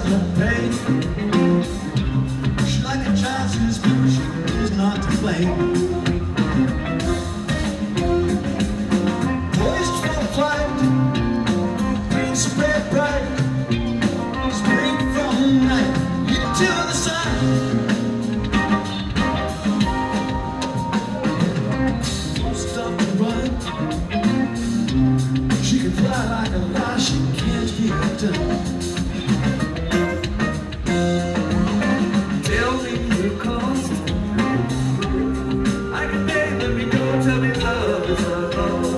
the pain. She's like a child, she's beautiful, she's not to blame. Poised for flight, green spread bright, spring from night into the sun. Don't stop to run. She can fly like a lie, she can't be undone. Tell me the cost. I can pay, let me go, tell me love is a loss.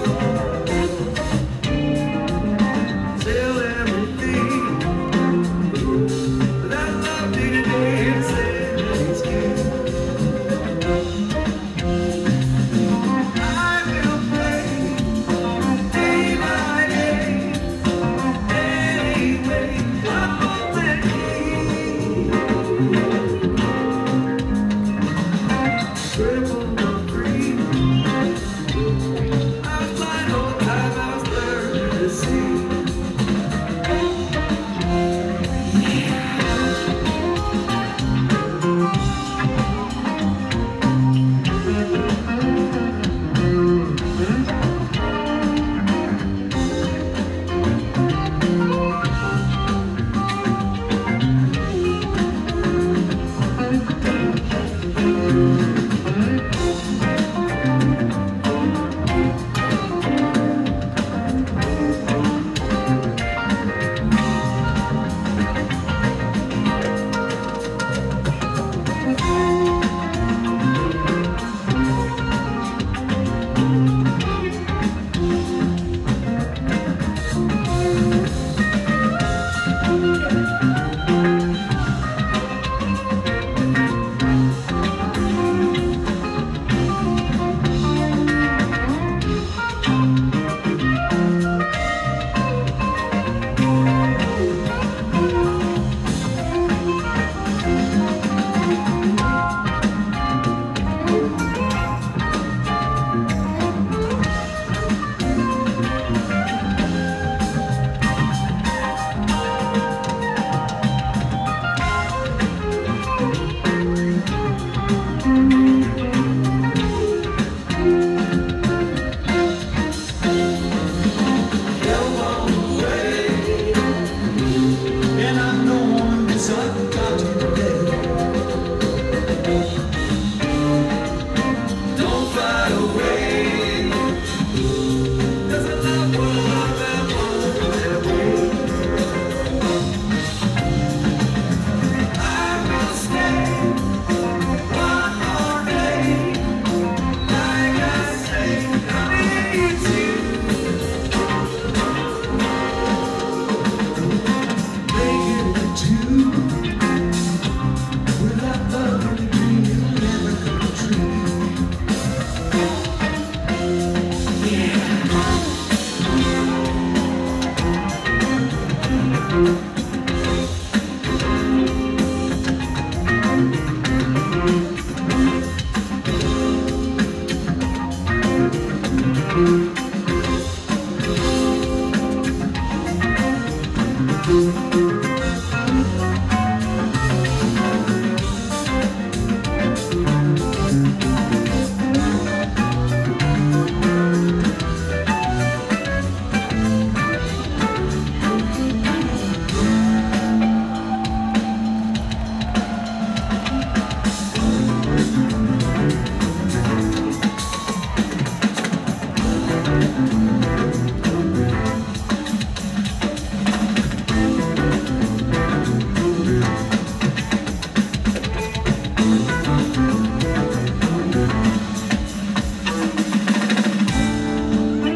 Sell everything, but that love day to day and say that it's good. I will pray day by day, anyway, I'm triple or free. I was blind all the time, I was learning to see. Thank you.